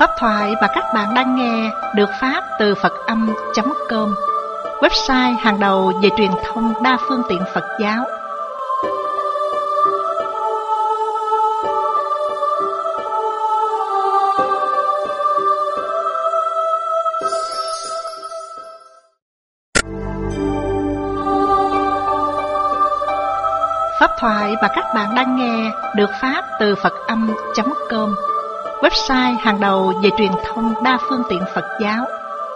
Pháp thoại mà các bạn đang nghe được phát từ Phật Âm.com, website hàng đầu về truyền thông đa phương tiện Phật giáo. Pháp thoại mà các bạn đang nghe được phát từ Phật Âm.com, website hàng đầu về truyền thông đa phương tiện Phật giáo.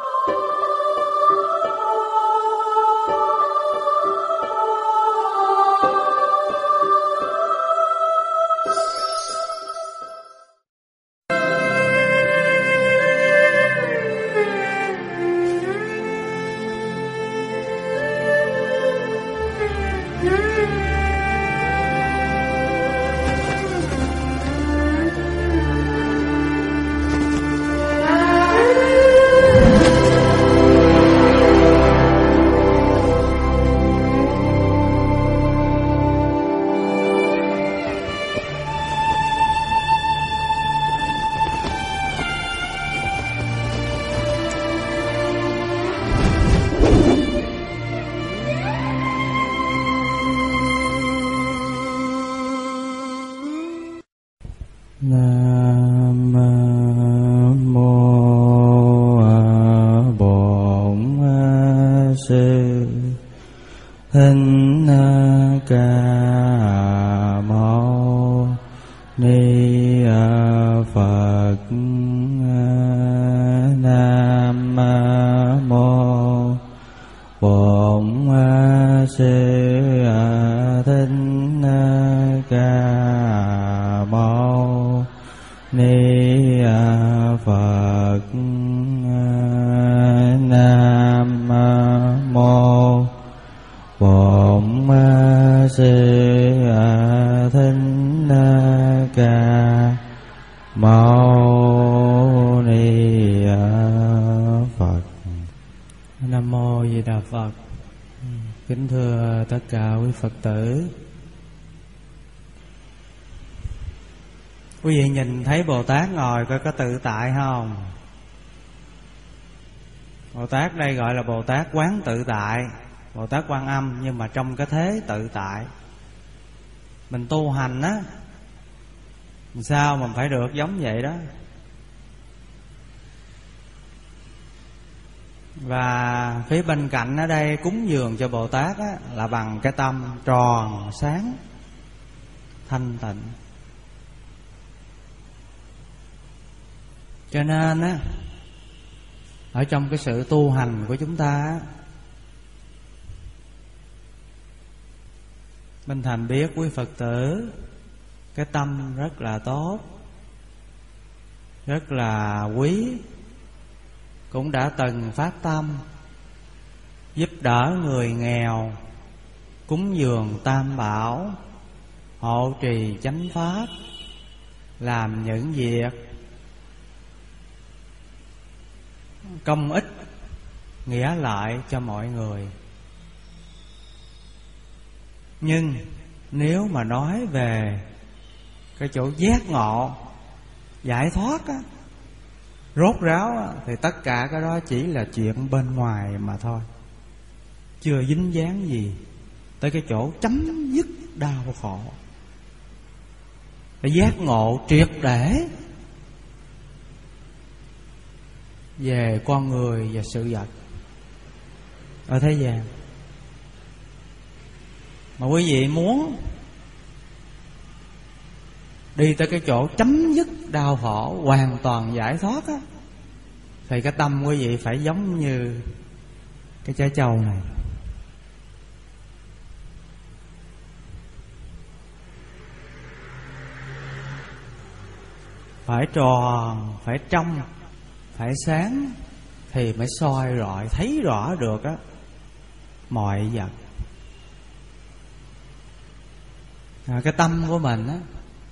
Kính thưa tất cả quý Phật tử, quý vị nhìn thấy Bồ Tát ngồi coi có tự tại không? Bồ Tát đây gọi là Bồ Tát quán tự tại, Bồ Tát Quan Âm, nhưng mà trong cái thế tự tại. Mình tu hành á, sao mình phải được giống vậy đó. Và phía bên cạnh ở đây cúng dường cho Bồ Tát á, là bằng cái tâm tròn sáng thanh tịnh. Cho nên á, ở trong cái sự tu hành của chúng ta á, Minh Thành biết quý Phật tử cái tâm rất là tốt, rất là quý, cũng đã từng phát tâm giúp đỡ người nghèo, cúng dường Tam Bảo, hộ trì chánh pháp, làm những việc công ích nghĩa lợi cho mọi người. Nhưng nếu mà nói về cái chỗ giác ngộ, giải thoát á, rốt ráo á, thì tất cả cái đó chỉ là chuyện bên ngoài mà thôi, chưa dính dáng gì tới cái chỗ chấm dứt đau khổ, phải giác ngộ triệt để về con người và sự vật ở thế gian. Mà quý vị muốn đi tới cái chỗ chấm dứt đau khổ, hoàn toàn giải thoát á, thì cái tâm quý vị phải giống như cái trái trâu này. Phải tròn, phải trong, phải sáng, thì mới soi rọi, thấy rõ được á mọi vật. Cái tâm của mình á,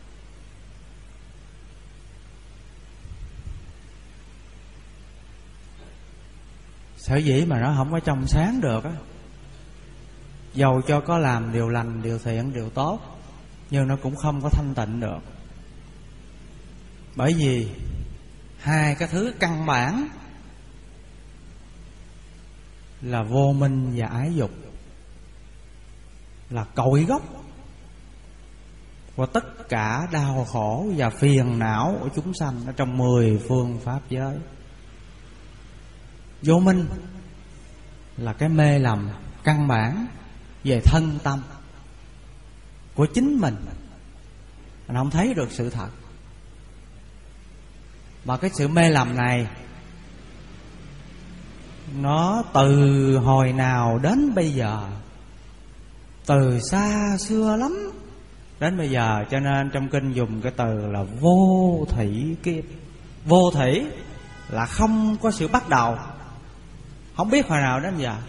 sở dĩ mà nó không có trong sáng được á, dầu cho có làm điều lành, điều thiện, điều tốt, nhưng nó cũng không có thanh tịnh được. Bởi vì hai cái thứ căn bản là vô minh và ái dục, là cội gốc của tất cả đau khổ và phiền não của chúng sanh ở trong 10 phương pháp giới. Vô minh là cái mê lầm căn bản về thân tâm của chính mình không thấy được sự thật. Mà cái sự mê lầm này nó từ hồi nào đến bây giờ, từ xa xưa lắm đến bây giờ. Cho nên trong kinh dùng cái từ là vô thủy kiếp. Vô thủy là không có sự bắt đầu, không biết hồi nào đến giờ.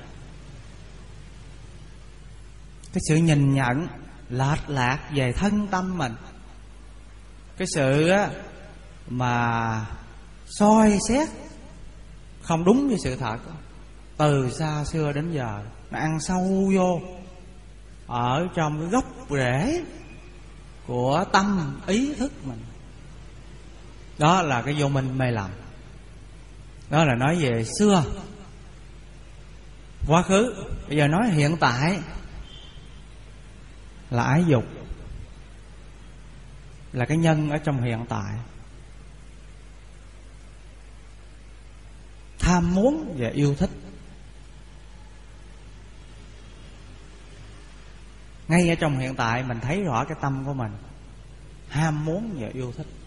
Cái sự nhìn nhận lệch lạc về thân tâm mình, cái sự mà soi xét không đúng với sự thật, từ xa xưa đến giờ nó ăn sâu vô ở trong cái gốc rễ của tâm ý thức mình. Đó là cái vô minh mê lầm. Đó là nói về xưa, quá khứ. Bây giờ nói hiện tại là ái dục, là cái nhân ở trong hiện tại. Tham muốn và yêu thích. Ngay ở trong hiện tại mình thấy rõ cái tâm của mình ham muốn và yêu thích.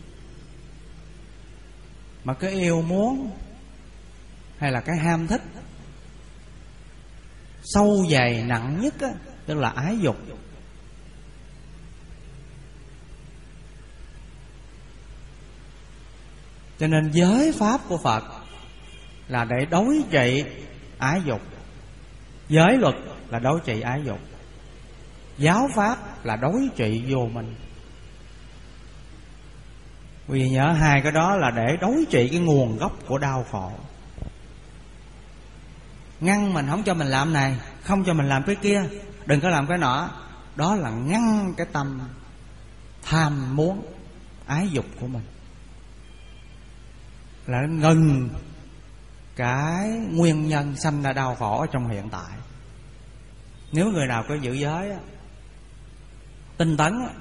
Mà cái yêu muốn hay là cái ham thích sâu dày nặng nhất á, tức là ái dục. Cho nên giới pháp của Phật là để đối trị ái dục. Giới luật là đối trị ái dục. Giáo pháp là đối trị vô minh. Quý vị nhớ hai cái đó là để đối trị cái nguồn gốc của đau khổ. Ngăn mình không cho mình làm này, không cho mình làm cái kia, đừng có làm cái nọ. Đó là ngăn cái tâm tham muốn ái dục của mình, là ngừng cái nguyên nhân sanh ra đau khổ ở trong hiện tại. Nếu người nào có giữ giới á, tinh tấn á,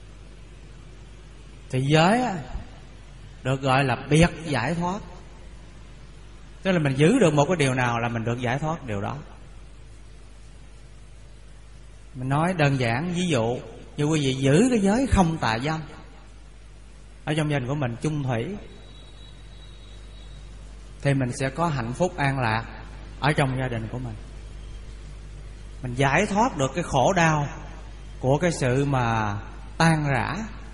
thì giới á, được gọi là biệt giải thoát. Tức là mình giữ được một cái điều nào là mình được giải thoát điều đó. Mình nói đơn giản ví dụ như quý vị giữ cái giới không tà dâm ở trong gia đình của mình chung thủy, thì mình sẽ có hạnh phúc an lạc ở trong gia đình của mình. Mình giải thoát được cái khổ đau của cái sự mà tan rã.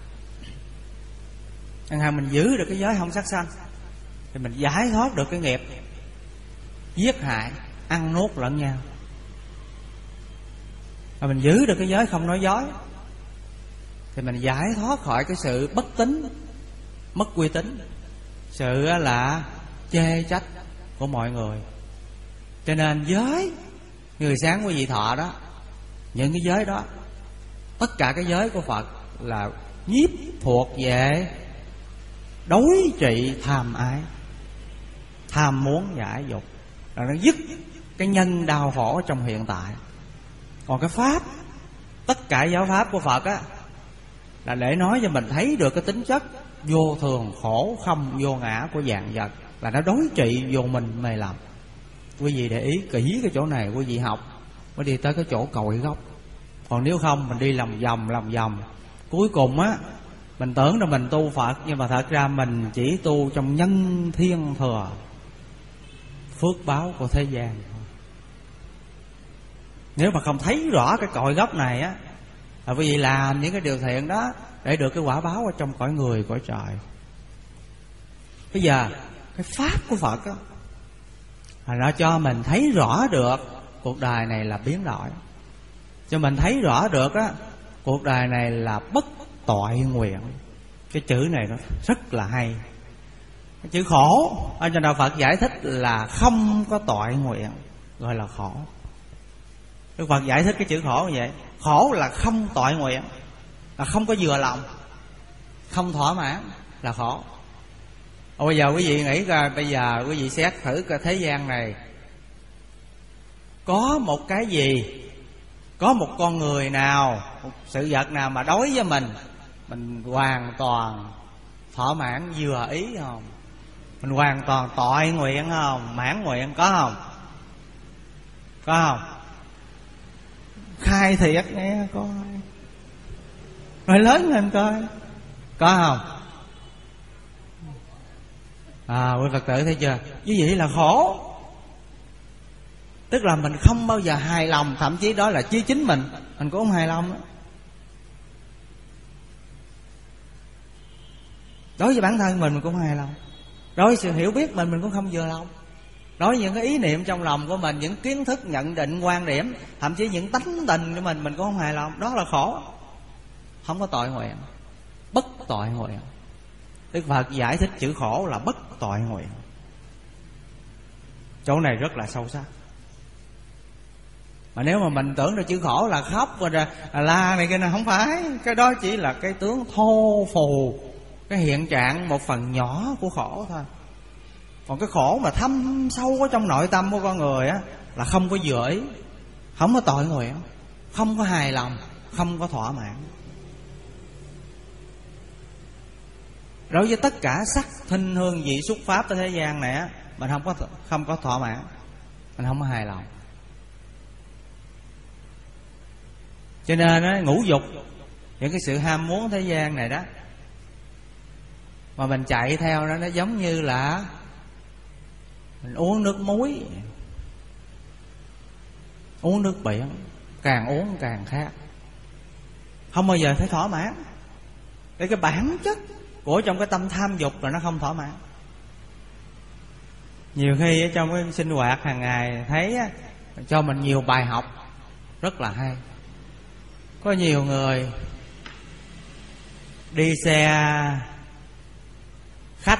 Chẳng hạn mình giữ được cái giới không sát sanh thì mình giải thoát được cái nghiệp giết hại, ăn nuốt lẫn nhau. Và mình giữ được cái giới không nói dối thì mình giải thoát khỏi cái sự bất tín, mất uy tín, sự là chê trách của mọi người. Cho nên giới người sáng quý vị thọ đó, những cái giới đó, tất cả cái giới của Phật là nhiếp thuộc về đối trị tham ái, tham muốn và ái dục, là nó dứt cái nhân đau khổ trong hiện tại. Còn cái pháp, tất cả giáo pháp của Phật á, là để nói cho mình thấy được cái tính chất vô thường, khổ không, vô ngã của vạn vật, là nó đối trị vô minh mê lầm. Quý vị để ý kỹ cái chỗ này, quý vị học mới đi tới cái chỗ cội gốc. Còn nếu không mình đi lòng vòng, cuối cùng á mình tưởng là mình tu Phật, nhưng mà thật ra mình chỉ tu trong nhân thiên thừa, phước báo của thế gian. Nếu mà không thấy rõ cái cội gốc này á, là quý vị làm những cái điều thiện đó để được cái quả báo ở trong cõi người, cõi trời. Bây giờ cái pháp của Phật á, là nó cho mình thấy rõ được cuộc đời này là biến đổi, cho mình thấy rõ được á, cuộc đời này là bất toại nguyện. Cái chữ này nó rất là hay. Cái chữ khổ ở trong đạo Phật giải thích là không có toại nguyện, gọi là khổ. Đức Phật giải thích cái chữ khổ như vậy. Khổ là không toại nguyện, là không có vừa lòng, không thỏa mãn là khổ. Bây giờ quý vị nghĩ coi, bây giờ quý vị xét thử coi thế gian này có một cái gì, có một con người nào, một sự vật nào mà đối với mình hoàn toàn thỏa mãn vừa ý không? Mình hoàn toàn toại nguyện không? Mãn nguyện có không? Có không? Khai thiệt nghe coi, rồi lớn lên coi, có không? Quý Phật tử thấy chưa? Như vậy là khổ. Tức là mình không bao giờ hài lòng, thậm chí đó là chí chính mình cũng không hài lòng đó. Đối với bản thân mình cũng không hài lòng. Đối với sự hiểu biết mình cũng không vừa lòng. Đối với những cái ý niệm trong lòng của mình, những kiến thức, nhận định, quan điểm, thậm chí những tánh tình của mình cũng không hài lòng. Đó là khổ. Không có tội nguyện, bất tội nguyện. Đức Phật giải thích chữ khổ là bất tội nguyện. Chỗ này rất là sâu sắc. Mà nếu mà mình tưởng là chữ khổ là khóc rồi la này kia này, không phải. Cái đó chỉ là cái tướng thô phù, cái hiện trạng một phần nhỏ của khổ thôi. Còn cái khổ mà thâm sâu ở trong nội tâm của con người á, là không có vừa ý, không có tội nguyện, không có hài lòng, không có thỏa mãn. Đối với tất cả sắc, thinh, hương, vị, xúc, pháp ở thế gian này á, mình không có thỏa mãn, mình không có hài lòng. Cho nên á, ngũ dục, những cái sự ham muốn thế gian này đó, mà mình chạy theo đó, nó giống như là mình uống nước muối, uống nước biển, càng uống càng khát, không bao giờ thấy thỏa mãn. Để cái bản chất của trong cái tâm tham dục là nó không thỏa mãn. Nhiều khi ở trong cái sinh hoạt hàng ngày thấy á, cho mình nhiều bài học rất là hay. Có nhiều người đi xe khách,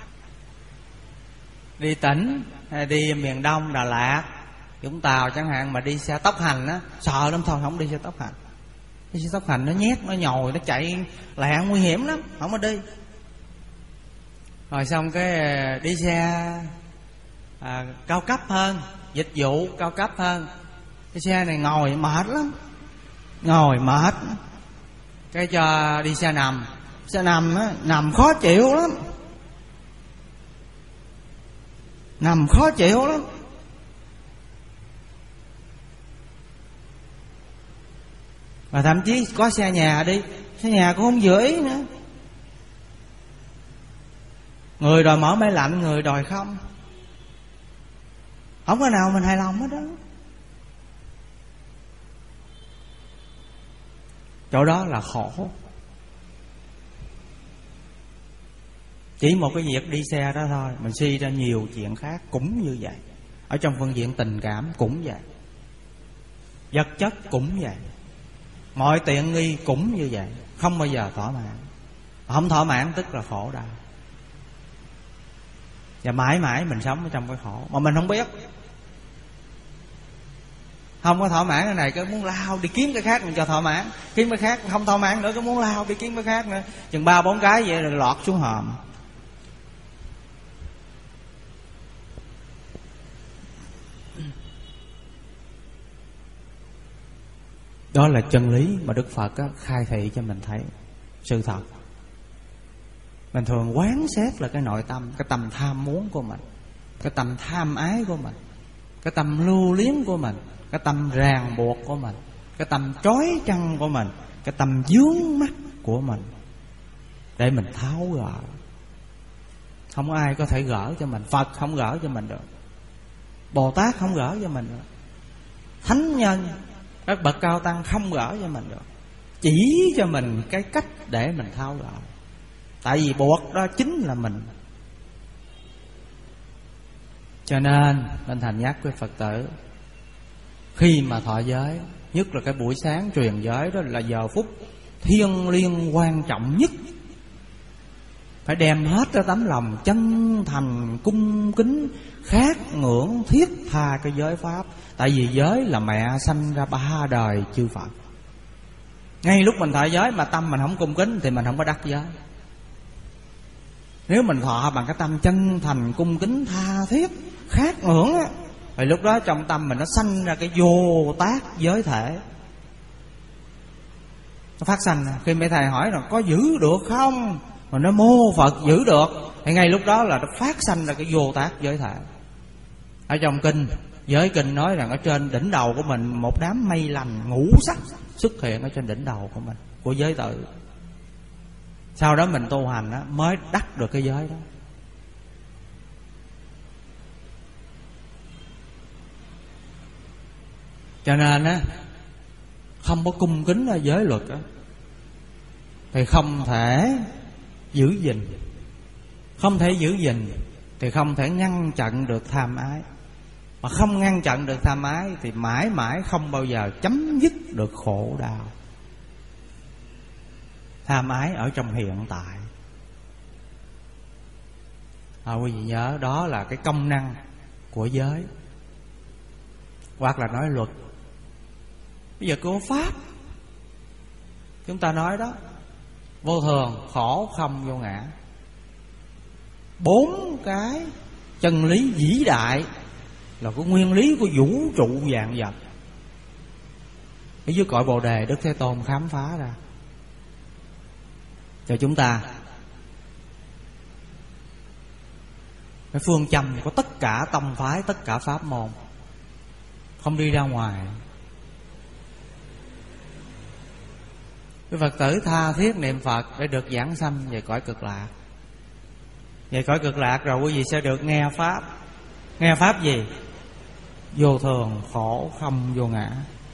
đi tỉnh hay đi miền Đông, Đà Lạt, Vũng Tàu chẳng hạn, mà đi xe tốc hành á, sợ lắm. Thôi không đi xe tốc hành. Đi xe tốc hành nó nhét, nó nhồi, nó chạy lạng nguy hiểm lắm, không có đi. Rồi xong cái đi xe cao cấp hơn, dịch vụ cao cấp hơn. Cái xe này ngồi mệt lắm, ngồi mệt. Cái cho đi xe nằm. Xe nằm á, nằm khó chịu lắm, nằm khó chịu lắm. Và thậm chí có xe nhà đi, xe nhà cũng không vừa ý nữa. Người đòi mở máy lạnh, người đòi không. Không có nào mình hài lòng hết đó. Chỗ đó là khổ. Chỉ một cái việc đi xe đó thôi, mình suy ra nhiều chuyện khác cũng như vậy. Ở trong phương diện tình cảm cũng vậy, vật chất cũng vậy, mọi tiện nghi cũng như vậy. Không bao giờ thỏa mãn. Không thỏa mãn tức là khổ đau. Và mãi mãi mình sống ở trong cái khổ mà mình không biết. Không có thỏa mãn cái này, cái muốn lao đi kiếm cái khác mình cho thỏa mãn. Kiếm cái khác không thỏa mãn nữa, cái muốn lao đi kiếm cái khác nữa. Chừng 3-4 cái vậy rồi lọt xuống hòm. Đó là chân lý mà Đức Phật khai thị cho mình thấy sự thật. Mình thường quán xét là cái nội tâm, cái tâm tham muốn của mình, cái tâm tham ái của mình, cái tâm lưu luyến của mình, cái tâm ràng buộc của mình, cái tâm trói chăn của mình, cái tâm vướng mắc của mình, để mình tháo gỡ. Không ai có thể gỡ cho mình. Phật không gỡ cho mình được, Bồ Tát không gỡ cho mình được, thánh nhân, các bậc cao tăng không gỡ cho mình được. Chỉ cho mình cái cách để mình tháo gỡ. Tại vì buộc đó chính là mình. Cho nên Bên Thành nhắc với Phật tử, khi mà thọ giới, nhất là cái buổi sáng truyền giới, đó là giờ phút thiêng liêng quan trọng nhất. Phải đem hết cái tấm lòng chân thành, cung kính, khát ngưỡng, thiết tha cái giới pháp. Tại vì giới là mẹ sanh ra 3 đời chư Phật. Ngay lúc mình thọ giới mà tâm mình không cung kính thì mình không có đắc giới. Nếu mình thọ bằng cái tâm chân thành, cung kính, tha thiết, khát ngưỡng á, thì lúc đó trong tâm mình nó sanh ra cái vô tác giới thể. Nó phát sanh. Khi mấy thầy hỏi là có giữ được không, mà nó mô Phật giữ được, thì ngay lúc đó là nó phát sanh ra cái vô tác giới thể. Ở trong kinh, giới kinh nói rằng ở trên đỉnh đầu của mình một đám mây lành ngũ sắc xuất hiện ở trên đỉnh đầu của mình, của giới tự. Sau đó mình tu hành á, mới đắc được cái giới đó. Cho nên á, không có cung kính ở giới luật á, thì không thể giữ gìn. Không thể giữ gìn thì không thể ngăn chặn được tham ái. Mà không ngăn chặn được tham ái thì mãi mãi không bao giờ chấm dứt được khổ đau. Tham ái ở trong hiện tại. Quý vị nhớ, đó là cái công năng của giới. Hoặc là nói luật. Bây giờ của Pháp chúng ta nói đó, vô thường, khổ, không, vô ngã. 4 cái chân lý vĩ đại là cái nguyên lý của vũ trụ vạn vật. Ở dưới cội Bồ Đề, Đức Thế Tôn khám phá ra cho chúng ta cái phương châm của tất cả tông phái, tất cả pháp môn. Không đi ra ngoài. Cái Phật tử tha thiết niệm Phật để được giảng sanh về cõi cực lạc. Về cõi cực lạc rồi quý vị sẽ được nghe Pháp. Nghe Pháp gì? Vô thường, khổ, không, vô ngã.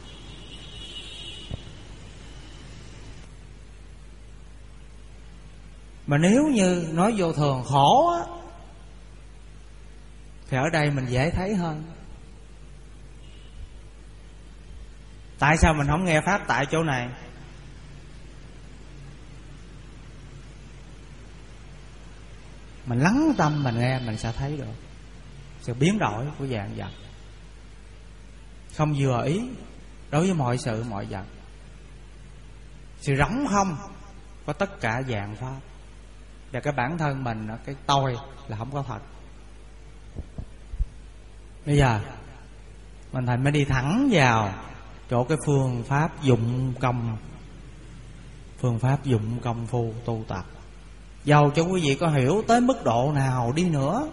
Mà nếu như nói vô thường, khổ á, thì ở đây mình dễ thấy hơn. Tại sao mình không nghe Pháp tại chỗ này? Mình lắng tâm mình nghe, mình sẽ thấy được sự biến đổi của vạn vật. Không vừa ý đối với mọi sự mọi vật. Sự rỗng không có tất cả dạng pháp. Và cái bản thân mình, cái tôi là không có thật. Bây giờ mình thành mới đi thẳng vào chỗ cái phương pháp dụng công. Phương pháp dụng công phu tu tập. Dầu cho quý vị có hiểu tới mức độ nào đi nữa,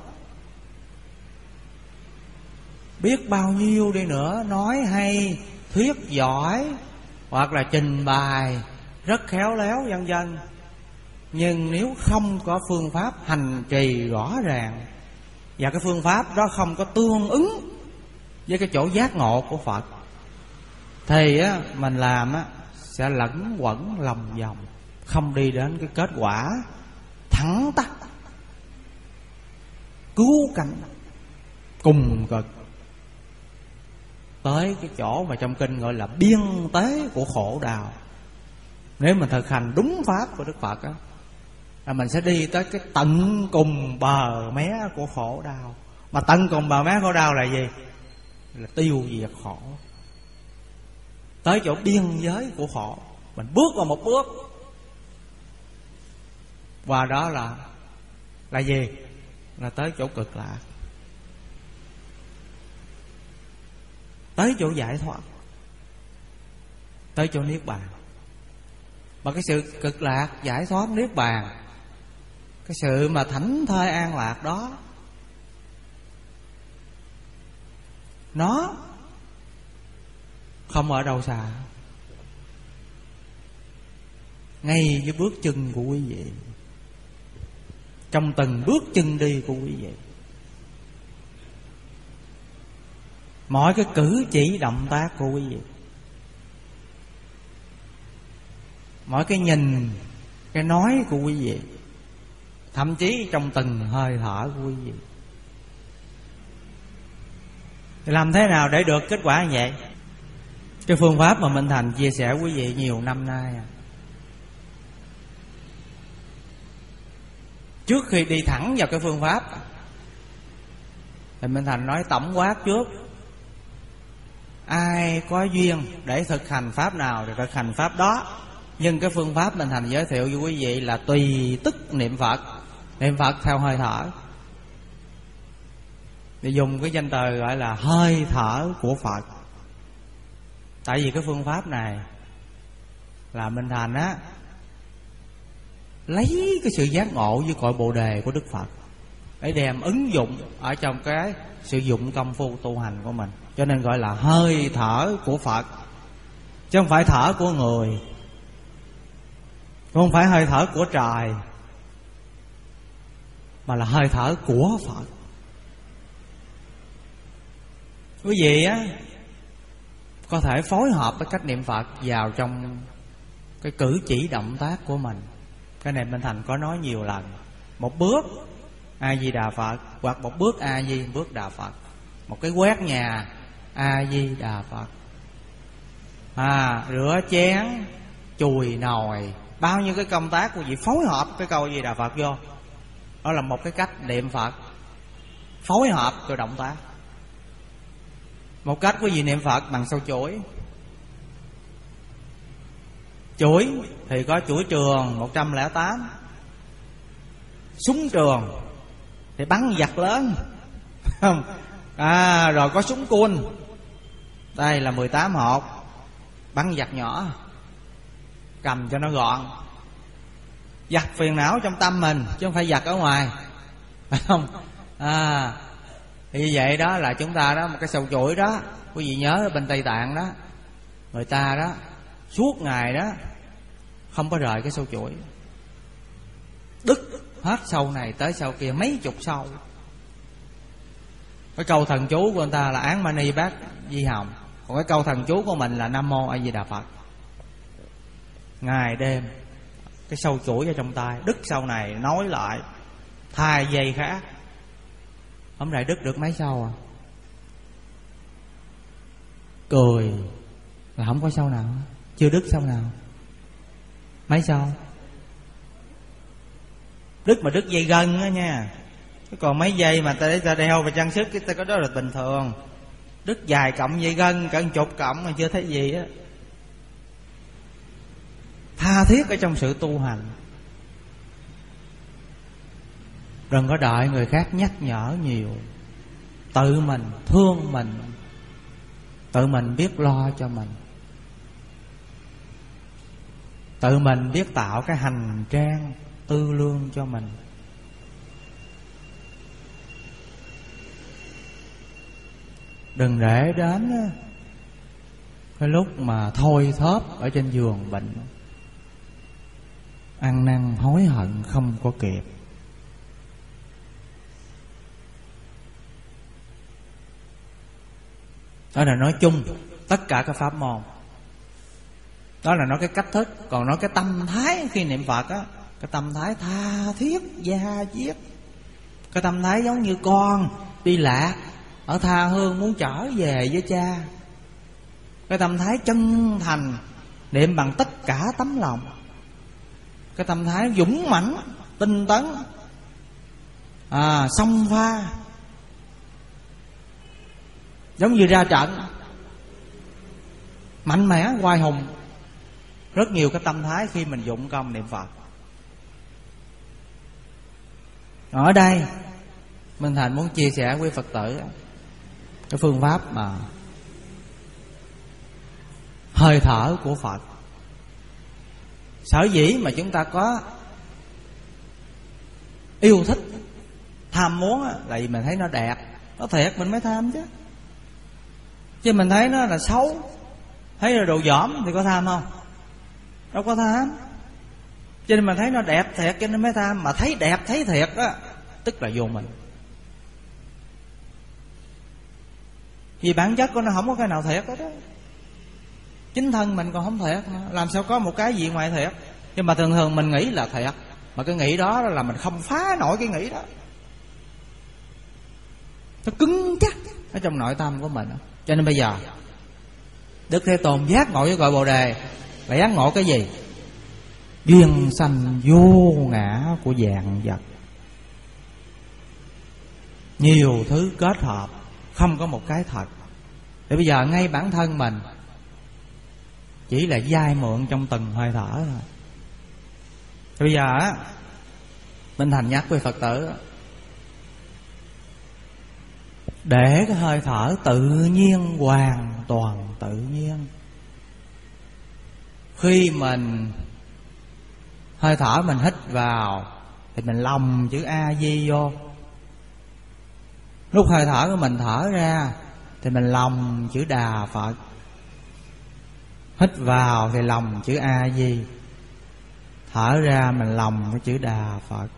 biết bao nhiêu đi nữa, nói hay, thuyết giỏi, hoặc là trình bày rất khéo léo vân vân, nhưng nếu không có phương pháp hành trì rõ ràng, và cái phương pháp đó không có tương ứng với cái chỗ giác ngộ của Phật, thì á, mình làm á, sẽ lẫn quẩn lòng vòng, không đi đến cái kết quả thẳng tắc cứu cánh cùng cực, tới cái chỗ mà trong kinh gọi là biên tế của khổ đau. Nếu mình thực hành đúng pháp của Đức Phật á, là mình sẽ đi tới cái tận cùng bờ mé của khổ đau. Mà tận cùng bờ mé khổ đau là gì? Là tiêu diệt khổ. Tới chỗ biên giới của khổ, mình bước vào một bước, và đó là gì? Là tới chỗ cực lạc, tới chỗ giải thoát, tới chỗ niết bàn. Mà cái sự cực lạc, giải thoát, niết bàn, cái sự mà thảnh thơi an lạc đó, nó không ở đâu xa, ngay với bước chân của quý vị, trong từng bước chân đi của quý vị. Mọi cái cử chỉ động tác của quý vị, mỗi cái nhìn, cái nói của quý vị, thậm chí trong từng hơi thở của quý vị. Thì làm thế nào để được kết quả như vậy? Cái phương pháp mà Minh Thành chia sẻ quý vị nhiều năm nay, trước khi đi thẳng vào cái phương pháp thì Minh Thành nói tổng quát trước. Ai có duyên để thực hành pháp nào thì thực hành pháp đó. Nhưng cái phương pháp Minh Thành giới thiệu với quý vị là tùy tức niệm Phật, Niệm Phật theo hơi thở, để dùng cái danh từ gọi là hơi thở của Phật. Tại vì cái phương pháp này là Minh Thành á lấy cái sự giác ngộ với cội Bồ Đề của Đức Phật để đem ứng dụng ở trong cái sử dụng công phu tu hành của mình. Cho nên gọi là hơi thở của Phật, chứ không phải thở của người, không phải hơi thở của trời, mà là hơi thở của Phật. Quý vị á có thể phối hợp với cách niệm Phật vào trong cái cử chỉ động tác của mình. Cái này Minh Thành có nói nhiều lần. Một bước A Di Đà Phật, hoặc một bước A Di, bước Đà Phật. Một cái quét nhà A Di Đà Phật, rửa chén, chùi nồi, bao nhiêu cái công tác của vị phối hợp cái câu A Di Đà Phật vô. Đó là một cái cách niệm Phật phối hợp cho động tác. Một cách quý vị niệm Phật bằng sâu chuỗi. Chuỗi thì có chuỗi trường 108, súng trường thì bắn giặc lớn, không? Rồi có súng cun, đây là 18 hột, bắn giặc nhỏ, cầm cho nó gọn. Giặc phiền não trong tâm mình chứ không phải giặc ở ngoài, phải không? Thì như vậy đó là chúng ta đó, một cái sâu chuỗi đó. Quý vị nhớ ở bên Tây Tạng đó, người ta đó suốt ngày đó không có rời cái sâu chuỗi, đứt hết sâu này tới sâu kia mấy chục sâu. Cái câu thần chú của người ta là Án Mani Bát Di Hồng, còn cái câu thần chú của mình là Nam Mô A Di Đà Phật. Ngày đêm cái sâu chuỗi ở trong tay, đứt sâu này nối lại, thay dây khác. Hôm nay đứt được mấy sâu à? Cười là không có sâu nào, chưa đứt sâu nào. Mấy sâu? Đứt mà đứt dây gân á nha. Chứ còn mấy dây mà ta để ta đeo và trang sức, cái đó là bình thường. Đứt dài cộng dây gân cả 10 cộng mà chưa thấy gì á. Tha thiết ở trong sự tu hành, đừng có đợi người khác nhắc nhở nhiều. Tự mình thương mình, tự mình biết lo cho mình, tự mình biết tạo cái hành trang tư lương cho mình. Đừng để đến cái lúc mà thôi thóp ở trên giường bệnh, ăn năn hối hận không có kịp. Đó là nói chung tất cả các pháp môn. Đó là nói cái cách thức. Còn nói cái tâm thái khi niệm Phật á, cái tâm thái tha thiết da diết, cái tâm thái giống như con đi lạc ở tha hương muốn trở về với cha. Cái tâm thái chân thành, niệm bằng tất cả tấm lòng. Cái tâm thái dũng mãnh, tinh tấn, xông pha, giống như ra trận, mạnh mẽ, oai hùng. Rất nhiều cái tâm thái khi mình dụng công niệm Phật. Ở đây Minh Thành muốn chia sẻ với Phật tử cái phương pháp mà hơi thở của Phật. Sở dĩ mà chúng ta có yêu thích, tham muốn là vì mình thấy nó đẹp, nó thiệt mình mới tham chứ. Chứ mình thấy nó là xấu, thấy là đồ dỏm thì có tham không? Đâu có tham. Cho nên mình thấy nó đẹp thiệt cho nên mới tham. Mà thấy đẹp, thấy thiệt á, tức là vô mình. Vì bản chất của nó không có cái nào thiệt hết đó. Chính thân mình còn không thiệt mà, làm sao có một cái gì ngoài thiệt. Nhưng mà thường thường mình nghĩ là thiệt, mà cái nghĩ đó là mình không phá nổi cái nghĩ đó. Nó cứng chắc ở trong nội tâm của mình. Cho nên bây giờ Đức Thế Tôn giác ngộ với gọi Bồ Đề là giác ngộ cái gì? Duyên sanh vô ngã của vạn vật. Nhiều thứ kết hợp, không có một cái thật. Thì bây giờ ngay bản thân mình chỉ là vay mượn trong từng hơi thở thôi. Thì bây giờ Minh Thành nhắc với Phật tử, để cái hơi thở tự nhiên, hoàn toàn tự nhiên. Khi mình hơi thở mình hít vào thì mình lồng chữ A Di vô. Lúc hơi thở của mình thở ra thì mình lồng chữ Đà Phật. Hít vào thì lồng chữ A Di, thở ra mình lồng cái chữ Đà Phật.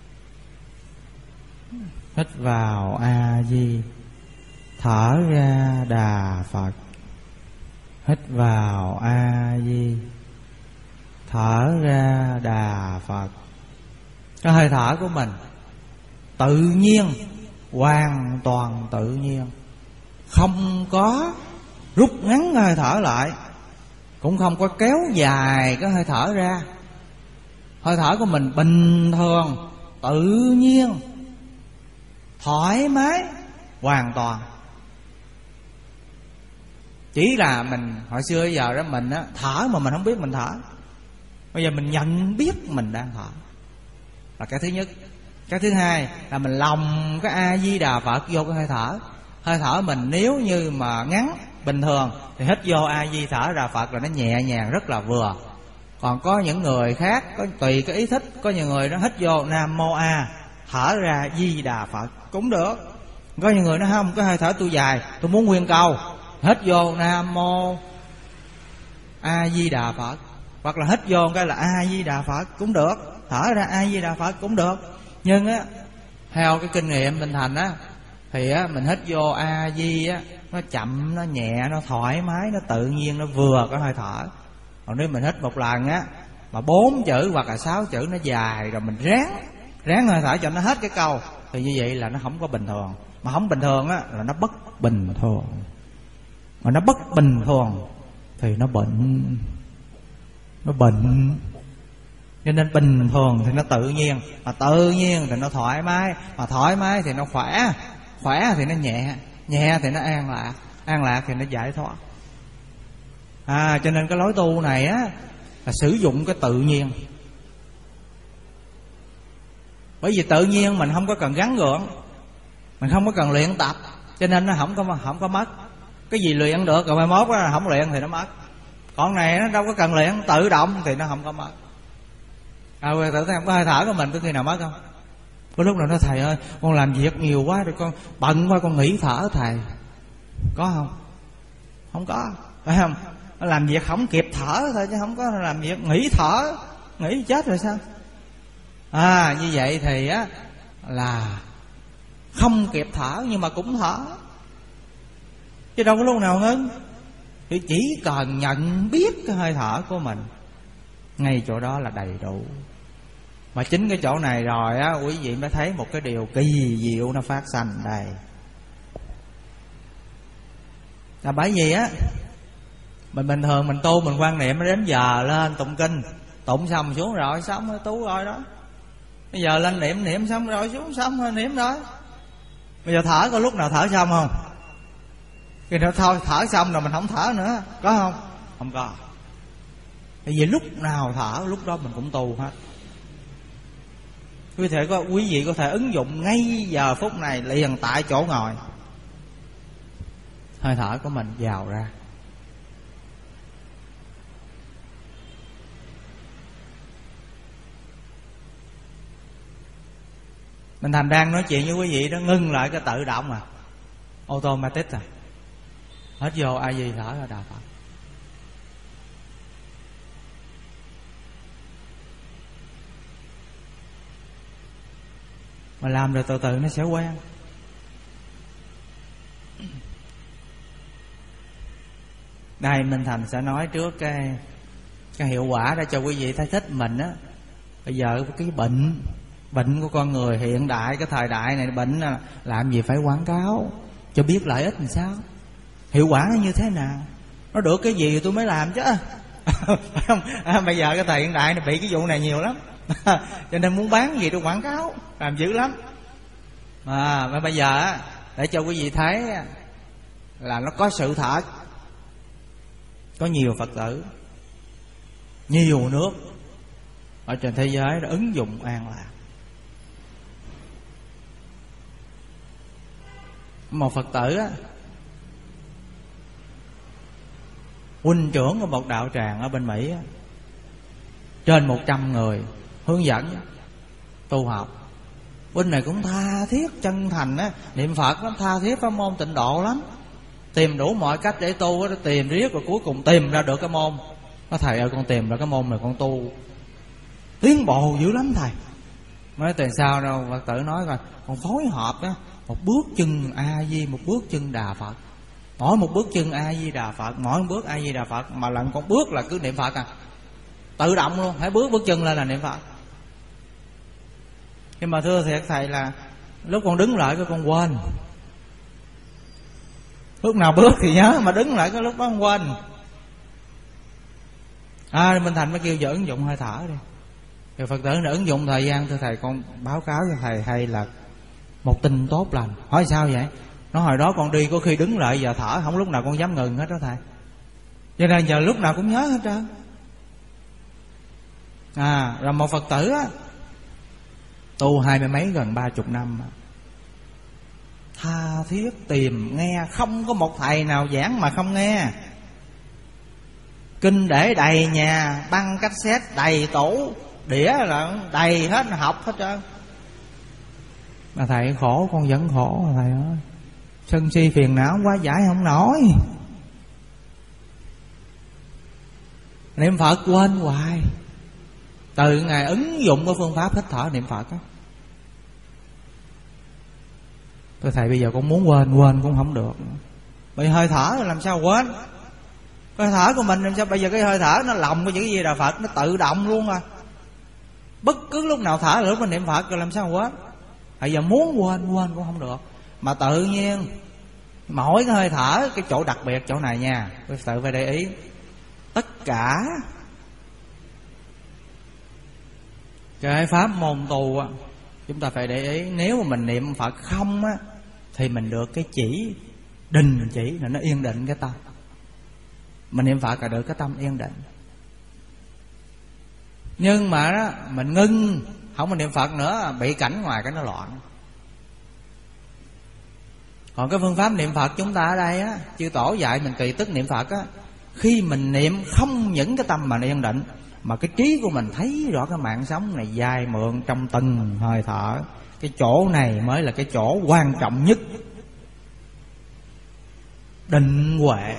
Hít vào A Di, thở ra Đà Phật. Hít vào A Di, thở ra Đà Phật. Cái hơi thở của mình tự nhiên, hoàn toàn tự nhiên, không có rút ngắn hơi thở lại, cũng không có kéo dài cái hơi thở ra. Hơi thở của mình bình thường, tự nhiên, thoải mái, hoàn toàn. Chỉ là mình hồi xưa giờ đó mình á, thở mà mình không biết mình thở. Bây giờ mình nhận biết mình đang thở, là cái thứ nhất. Cái thứ hai là mình lồng cái A Di Đà Phật vô cái hơi thở. Hơi thở mình nếu như mà ngắn bình thường thì hít vô A Di, thở ra Phật là nó nhẹ nhàng rất là vừa. Còn có những người khác có tùy cái ý thích, có nhiều người nó hít vô Nam Mô A, thở ra Di Đà Phật cũng được. Có nhiều người nó không, cái hơi thở tôi dài, tôi muốn nguyên câu, hít vô Nam Mô A Di Đà Phật, hoặc là hít vô cái là A Di Đà Phật cũng được, thở ra A Di Đà Phật cũng được. Nhưng á, theo cái kinh nghiệm Minh Thành á, thì á, mình hít vô A Di á, nó chậm, nó nhẹ, nó thoải mái, nó tự nhiên, nó vừa cái hơi thở. Còn nếu mình hít một lần á mà 4 chữ hoặc là 6 chữ nó dài, rồi mình ráng hơi thở cho nó hết cái câu, thì như vậy là nó không có bình thường. Mà không bình thường á là nó bất bình thường. Mà nó bất bình thường thì nó bệnh. Nó bệnh. Cho nên bình thường thì nó tự nhiên, mà tự nhiên thì nó thoải mái, mà thoải mái thì nó khỏe, khỏe thì nó nhẹ, nhẹ thì nó an lạc, an lạc thì nó giải thoát. Cho nên cái lối tu này á là sử dụng cái tự nhiên. Bởi vì tự nhiên mình không có cần gắn gượng, mình không có cần luyện tập, cho nên nó không có mất. Cái gì luyện được rồi mai mốt á, không luyện thì nó mất. Còn này nó đâu có cần luyện, tự động thì nó không có mất. Tự thấy không có hơi thở của mình có khi nào mất không? Có lúc nào nói thầy ơi, con làm việc nhiều quá rồi, con bận quá, con nghỉ thở thầy. Có không? Không có, phải không? Làm việc không kịp thở thôi, chứ không có làm việc nghỉ thở. Nghỉ chết rồi sao? Như vậy thì á là không kịp thở nhưng mà cũng thở, chứ đâu có lúc nào ngưng. Thì chỉ cần nhận biết cái hơi thở của mình, ngay chỗ đó là đầy đủ. Mà chính cái chỗ này rồi á, quý vị mới thấy một cái điều kỳ diệu nó phát sanh đây. Là bởi vì á, mình bình thường mình tu, mình quan niệm đến giờ lên tụng kinh, tụng xong xuống rồi xong rồi tu rồi đó. Bây giờ lên niệm xong rồi xuống xong rồi niệm rồi. Bây giờ thở có lúc nào thở xong không? Khi nào thôi thở xong rồi mình không thở nữa, có không? Không có. Tại vì lúc nào thở lúc đó mình cũng tu hết. Quý vị có thể ứng dụng ngay giờ phút này liền tại chỗ ngồi. Hơi thở của mình vào ra. Mình Thành đang nói chuyện với quý vị đó, ngưng lại cái tự động automatic hết vô A Di, thở ra Đà Phật. Mà làm rồi từ từ nó sẽ quen. Đây Minh Thành sẽ nói trước cái hiệu quả để cho quý vị thấy thích mình á. Bây giờ cái bệnh của con người hiện đại, cái thời đại này, bệnh làm gì phải quảng cáo cho biết lợi ích làm sao, hiệu quả nó như thế nào, nó được cái gì tôi mới làm chứ. Phải không? Bây giờ cái thời hiện đại này bị cái vụ này nhiều lắm. Cho nên muốn bán gì tôi quảng cáo làm dữ lắm. Mà bây giờ để cho quý vị thấy là nó có sự thật. Có nhiều Phật tử, nhiều nước ở trên thế giới đã ứng dụng an lạc. Một Phật tử á, huynh trưởng của một đạo tràng ở bên Mỹ á, trên 100 người hướng dẫn tu học. Huynh này cũng tha thiết chân thành á, niệm Phật nó tha thiết pháp môn tịnh độ lắm, tìm đủ mọi cách để tu, nó tìm riết rồi cuối cùng tìm ra được cái môn. Nói thầy ơi, con tìm ra cái môn này con tu tiến bộ dữ lắm thầy. Nói tại sao đâu? Phật tử nói coi, con phối hợp á, một bước chân A Di, một bước chân Đà Phật. Mỗi một bước chân A Di Đà Phật, mỗi một bước A Di Đà Phật, mà lần con bước là cứ niệm Phật à, tự động luôn, hãy bước chân lên là niệm Phật. Nhưng mà thưa thiệt thầy là lúc con đứng lại cái con quên. Lúc nào bước thì nhớ, mà đứng lại cái lúc đó con quên. Minh Thành mới kêu giờ ứng dụng hơi thở đi. Rồi Phật tử này ứng dụng thời gian, thưa thầy con báo cáo cho thầy hay là một tin tốt lành. Hỏi sao vậy? Nó hồi đó con đi có khi đứng lại giờ thở, không lúc nào con dám ngừng hết đó thầy. Cho nên giờ lúc nào cũng nhớ hết trơn. Rồi một Phật tử á, tu 20 mấy gần 30 năm, tha thiết tìm nghe, không có một thầy nào giảng mà không nghe. Kinh để đầy nhà, băng cassette đầy tủ, đĩa là đầy hết, học hết trơn. Mà thầy khổ, con vẫn khổ thầy ơi. Sân si phiền não quá giải không nổi. Niệm Phật quên hoài. Từ ngày ứng dụng cái phương pháp hít thở niệm Phật á, tôi thầy bây giờ con muốn quên cũng không được. Bởi hơi thở làm sao quên. Cái hơi thở của mình làm sao bây giờ cái hơi thở nó lồng cái chữ gì Đà Phật, nó tự động luôn à. Bất cứ lúc nào thở là lúc mình niệm Phật rồi làm sao quên. Bây giờ muốn quên cũng không được. Mà tự nhiên mỗi cái hơi thở, cái chỗ đặc biệt chỗ này nha, quý vị phải để ý. Tất cả cái pháp môn tu á, chúng ta phải để ý. Nếu mà mình niệm Phật không á, thì mình được cái chỉ đình chỉ là nó yên định cái tâm. Mình niệm Phật là được cái tâm yên định. Nhưng mà đó, mình ngưng không mình niệm Phật nữa, bị cảnh ngoài cái nó loạn. Còn cái phương pháp niệm Phật chúng ta ở đây á, chư tổ dạy mình tùy tức niệm Phật á, khi mình niệm không những cái tâm mà yên định, mà cái trí của mình thấy rõ cái mạng sống này dài mượn trong từng hơi thở. Cái chỗ này mới là cái chỗ quan trọng nhất. Định huệ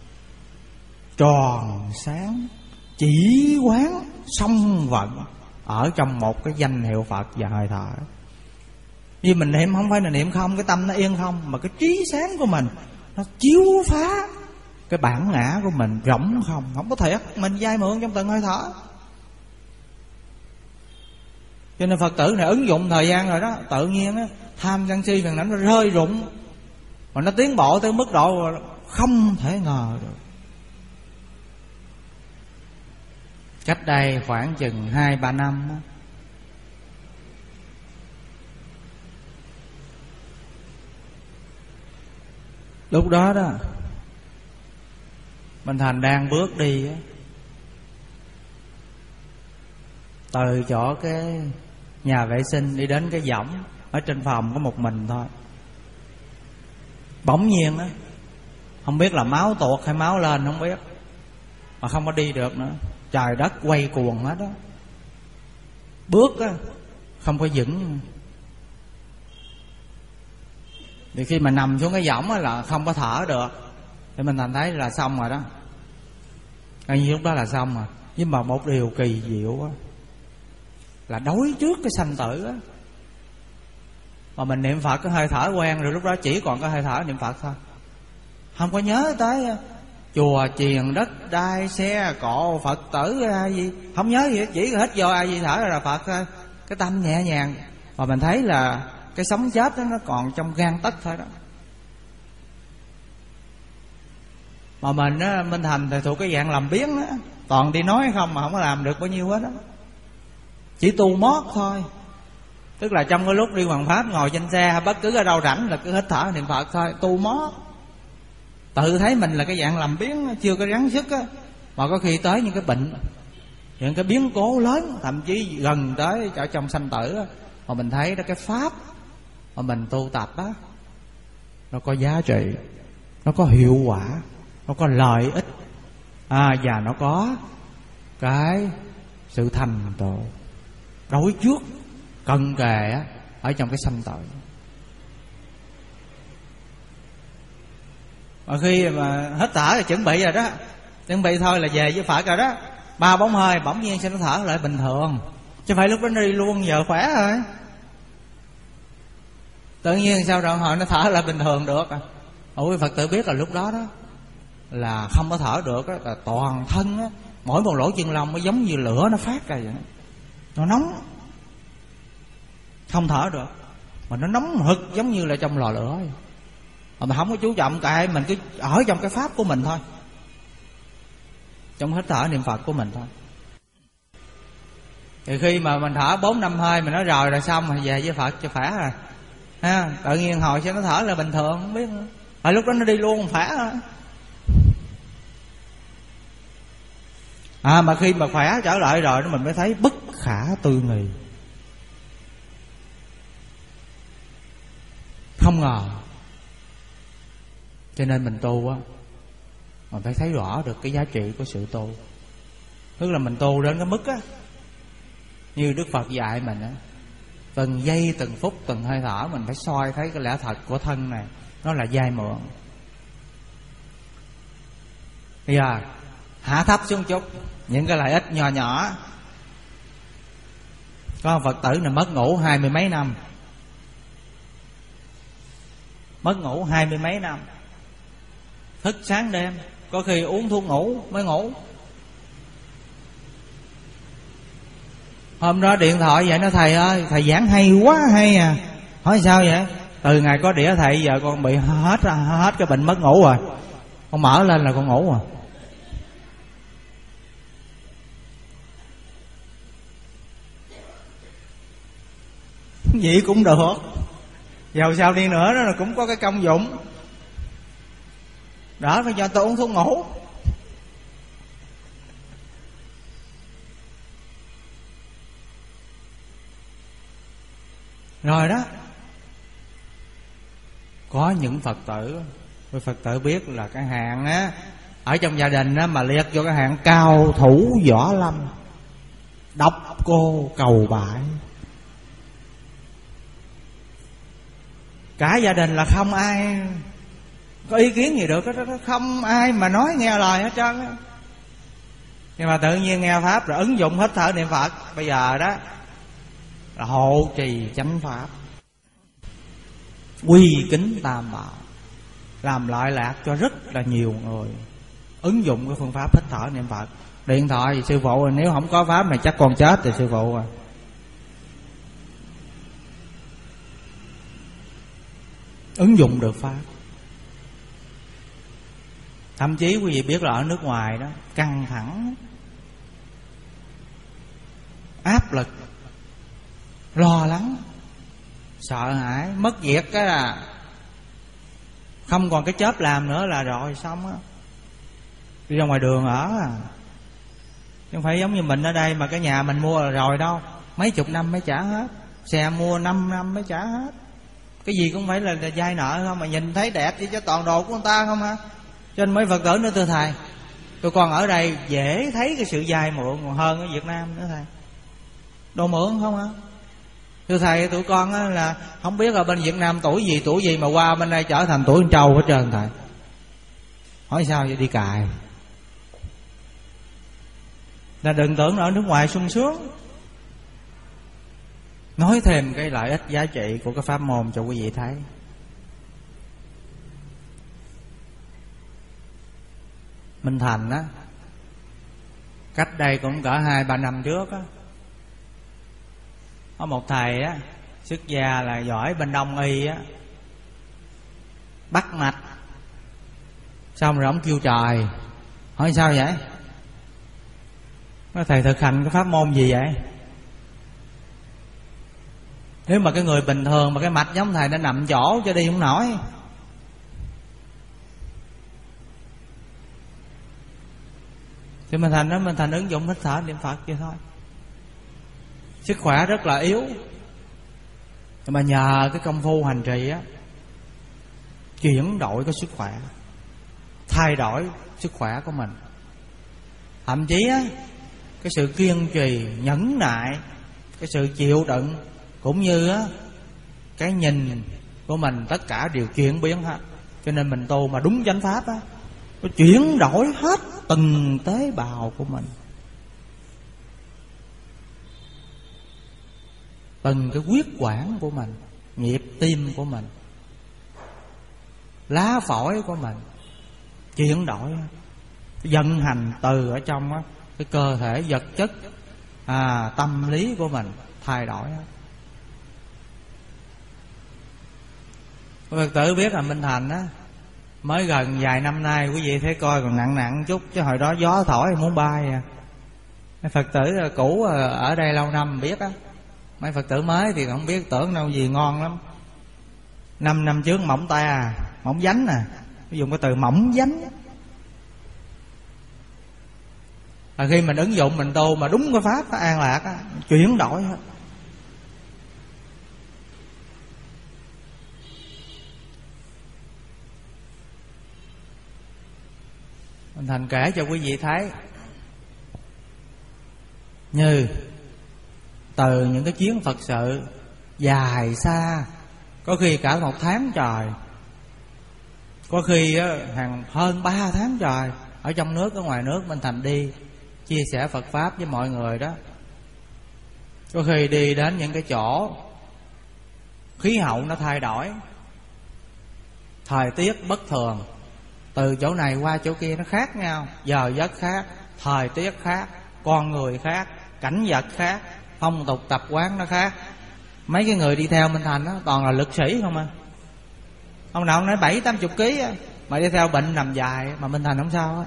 tròn sáng, chỉ quán song vận ở trong một cái danh hiệu Phật và hơi thở. Vì mình niệm không phải là niệm không, cái tâm nó yên không, mà cái trí sáng của mình nó chiếu phá cái bản ngã của mình rỗng không có thiệt. Mình dai mượn trong từng hơi thở. Cho nên Phật tử này ứng dụng thời gian rồi đó, tự nhiên á, tham sân si phiền não nó rơi rụng, mà nó tiến bộ tới mức độ không thể ngờ được. Cách đây khoảng chừng 2-3 năm á, lúc đó đó Minh Thành đang bước đi á, từ chỗ cái nhà vệ sinh đi đến cái võng ở trên phòng có một mình thôi. Bỗng nhiên á, không biết là máu tuột hay máu lên không biết, mà không có đi được nữa. Trời đất quay cuồng hết đó. Bước á không có vững. Thì khi mà nằm xuống cái võng á là không có thở được. Thì mình Thành thấy là xong rồi đó. Ngay như lúc đó là xong rồi. Nhưng mà một điều kỳ diệu á, là đối trước cái sanh tử á, mà mình niệm Phật cái hơi thở quen rồi, lúc đó chỉ còn cái hơi thở niệm Phật thôi, không có nhớ tới chùa chiền đất đai xe cộ Phật tử ai gì, không nhớ gì hết, chỉ hết vô ai gì thở là Phật thôi. Cái tâm nhẹ nhàng. Mà mình thấy là cái sống chết đó nó còn trong gan tấc thôi đó. Mà mình á, Minh Thành thì thuộc cái dạng làm biếng á, toàn đi nói không mà không có làm được bao nhiêu hết đó. Chỉ tu mót thôi. Tức là trong cái lúc đi hoàng pháp ngồi trên xe hay bất cứ ở đâu rảnh là cứ hít thở niệm Phật thôi, tu mót. Tự thấy mình là cái dạng làm biếng, chưa có gắng sức á. Mà có khi tới những cái bệnh, những cái biến cố lớn, thậm chí gần tới ở trong sanh tử á, mà mình thấy đó cái pháp mà mình tu tập á, nó có giá trị, nó có hiệu quả, nó có lợi ích, và nó có cái sự thành tựu đối trước cận kề ở trong cái sanh tội. Mà khi mà hít thở là chuẩn bị rồi đó, chuẩn bị thôi là về với Phật rồi đó. 3-4 hơi bỗng nhiên sẽ nó thở lại bình thường, chứ phải lúc đó nó đi luôn, giờ khỏe rồi. Tự nhiên sao đoạn hồi nó thở lại bình thường được. Ủa Phật tử biết là lúc đó đó là không có thở được đó, là toàn thân á, mỗi một lỗ chân lông nó giống như lửa nó phát ra vậy. Nó nóng, không thở được, mà nó nóng hực giống như là trong lò lửa. Mà mình không có chú trọng cái, mình cứ ở trong cái pháp của mình thôi, trong hít thở niệm Phật của mình thôi. Thì khi mà mình thở 4-5 hơi mình nói rồi xong rồi về với Phật cho khỏe rồi ha. Tự nhiên hồi sẽ nó thở là bình thường, không biết nữa. Lúc đó nó đi luôn khỏe rồi. Mà khi mà khỏe trở lại rồi mình mới thấy bất khả tư nghị. Không ngờ. Cho nên mình tu á, mình phải thấy rõ được cái giá trị của sự tu. Tức là mình tu đến cái mức á, như Đức Phật dạy mình á, từng giây từng phút từng hơi thở mình phải soi thấy cái lẽ thật của thân này nó là vay mượn. Bây giờ hạ thấp xuống chút những cái lợi ích nhỏ nhỏ. Có Phật tử này mất ngủ 20 mấy năm, mất ngủ 20 mấy năm, thức sáng đêm, có khi uống thuốc ngủ mới ngủ. Hôm đó điện thoại vậy, nó thầy ơi thầy giảng hay quá hay à. Hỏi sao vậy? Từ ngày có đĩa thầy giờ con bị hết cái bệnh mất ngủ rồi, con mở lên là con ngủ rồi. Vậy cũng được, dầu sao đi nữa nó cũng có cái công dụng. Đó, phải cho tôi uống thuốc ngủ. Rồi đó, có những Phật tử, Phật tử biết là cái hạng á, ở trong gia đình á, mà liệt vô cái hạng cao thủ võ lâm, độc cô cầu bại. Cả gia đình là không ai có ý kiến gì được, không ai mà nói nghe lời hết trơn á. Nhưng mà tự nhiên nghe Pháp rồi ứng dụng hít thở niệm Phật, bây giờ đó là hộ trì chánh Pháp, quy kính Tam Bảo, làm lợi lạc cho rất là nhiều người. Ứng dụng cái phương pháp hít thở niệm Phật. Điện thoại thì sư phụ, nếu không có Pháp này chắc con chết thì sư phụ à. Ứng dụng được Pháp. Thậm chí quý vị biết là ở nước ngoài đó, căng thẳng, áp lực, lo lắng, sợ hãi, mất việc cái là không còn cái chớp làm nữa là rồi xong á, đi ra ngoài đường ở à. Chứ không phải giống như mình ở đây mà cái nhà mình mua rồi đâu, mấy chục năm mới trả hết, xe mua 5 năm mới trả hết. Cái gì cũng phải là vay nợ không, mà nhìn thấy đẹp chứ cho toàn đồ của người ta không hả. Cho nên mấy Phật tử nữa, thưa thầy, tụi con ở đây dễ thấy cái sự vay mượn còn hơn ở Việt Nam nữa thầy. Đồ mượn không hả? Thưa thầy, tụi con á là không biết là bên Việt Nam tuổi gì mà qua bên đây trở thành tuổi con trâu hết trơn thầy. Hỏi sao vậy? Đi cài. Là đừng tưởng ở nước ngoài sung sướng. Nói thêm cái lợi ích giá trị của cái pháp môn cho quý vị thấy. Minh Thành á, cách đây cũng cỡ 2-3 năm trước á, có một thầy á, xuất gia là giỏi bên Đông y á, bắt mạch, xong rồi ông kêu trời. Hỏi sao vậy? Nói thầy thực hành cái pháp môn gì vậy? Nếu mà cái người bình thường mà cái mạch giống thầy nó nằm chỗ cho đi không nổi. Thì mình thành đó, mình thành ứng dụng hít thở niệm Phật vậy thôi. Sức khỏe rất là yếu, nhưng mà nhờ cái công phu hành trì á, chuyển đổi cái sức khỏe, thay đổi sức khỏe của mình. Thậm chí á, cái sự kiên trì, nhẫn nại, cái sự chịu đựng, cũng như á, cái nhìn của mình, tất cả đều chuyển biến hết. Cho nên mình tu mà đúng chánh pháp á, nó chuyển đổi hết từng tế bào của mình, từng cái huyết quản của mình, nhịp tim của mình, lá phổi của mình, chuyển đổi, vận hành từ ở trong á, cái cơ thể vật chất, tâm lý của mình thay đổi. Phật tử biết là Minh Thành á, mới gần vài năm nay quý vị thấy coi còn nặng nặng chút, chứ hồi đó gió thổi muốn bay à. Mấy Phật tử cũ ở đây lâu năm biết á, mấy Phật tử mới thì không biết, tưởng đâu gì ngon lắm. 5 năm trước mỏng ta, mỏng dánh nè, dùng cái từ mỏng dánh. Khi mình ứng dụng mình tu mà đúng cái pháp an lạc á, chuyển đổi hết. Mình Thành kể cho quý vị thấy, như từ những cái chuyến Phật sự dài xa, có khi cả 1 tháng trời, có khi hơn 3 tháng trời, ở trong nước ở ngoài nước Minh Thành đi chia sẻ Phật pháp với mọi người đó. Có khi đi đến những cái chỗ khí hậu nó thay đổi, thời tiết bất thường, từ chỗ này qua chỗ kia nó khác nhau, giờ giấc khác, thời tiết khác, con người khác, cảnh vật khác, phong tục tập quán nó khác. Mấy cái người đi theo Minh Thành đó toàn là lực sĩ không à. Ông nào nói 70-80 kg mà đi theo bệnh nằm dài, mà Minh Thành không sao á.